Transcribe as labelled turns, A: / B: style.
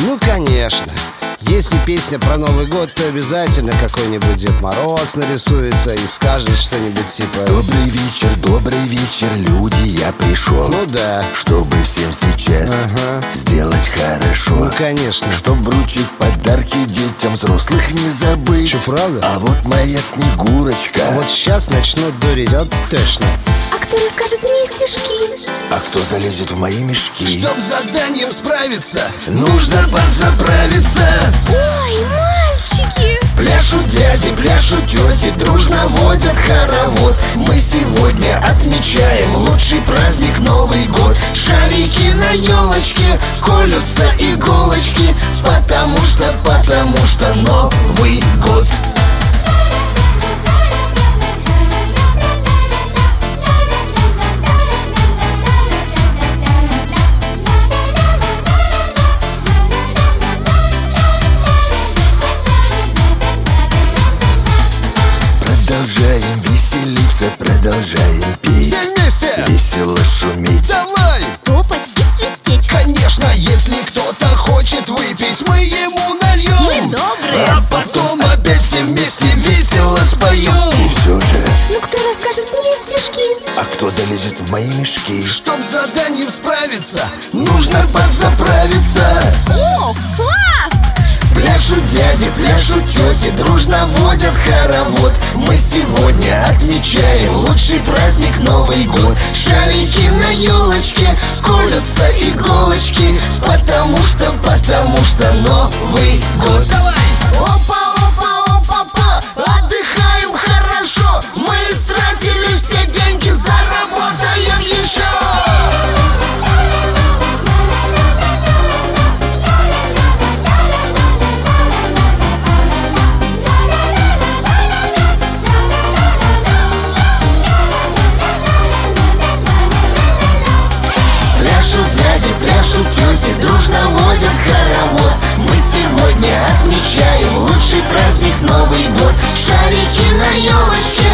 A: Ну, конечно. Если песня про Новый год, то обязательно какой-нибудь Дед Мороз нарисуется и скажет что-нибудь типа:
B: добрый вечер, люди, я пришел.
A: Ну да.
B: Чтобы всем сейчас сделать хорошо.
A: Ну, конечно.
B: Чтоб вручить подарки детям, взрослых не забыть.
A: Что, правда?
B: А вот моя Снегурочка.
A: Вот сейчас начнут дурить, вот точно.
C: А кто расскажет мне стишки?
B: А кто залезет в мои мешки?
A: Чтоб с заданием справиться,
B: нужно подзаправиться.
C: Ой, мальчики!
B: Пляшут дяди, пляшут тети, дружно водят хоровод. Мы сегодня отмечаем лучший праздник Новый год. Шарики на елочке, колются иголочки, потому что Новый год. Продолжаем веселиться, продолжаем петь.
A: все вместе!
B: Весело шуметь.
A: Давай!
C: Топать и свистеть.
A: Конечно, если кто-то хочет выпить, мы ему нальем.
C: Мы добрые.
A: А потом опять все вместе весело споем.
B: И все же,
C: Ну кто расскажет мне стишки?
B: а кто залезет в мои мешки?
A: Чтоб с заданием справиться, нужно подзаправиться.
C: О, класс!
B: Пляшут дяди, пляшут тети, дружно водят хоровод. Мы сегодня отмечаем лучший праздник Новый год. Шарики на елочке, колются иголочки, потому что Новый год.
A: Опа, опа, опа, опа, отдыхаем хорошо. Мы истратили все деньги, заработаем еще.
B: Пляшут дяди, пляшут тети, дружно водят хоровод. Мы сегодня отмечаем лучший праздник Новый год. Шарики на елочке,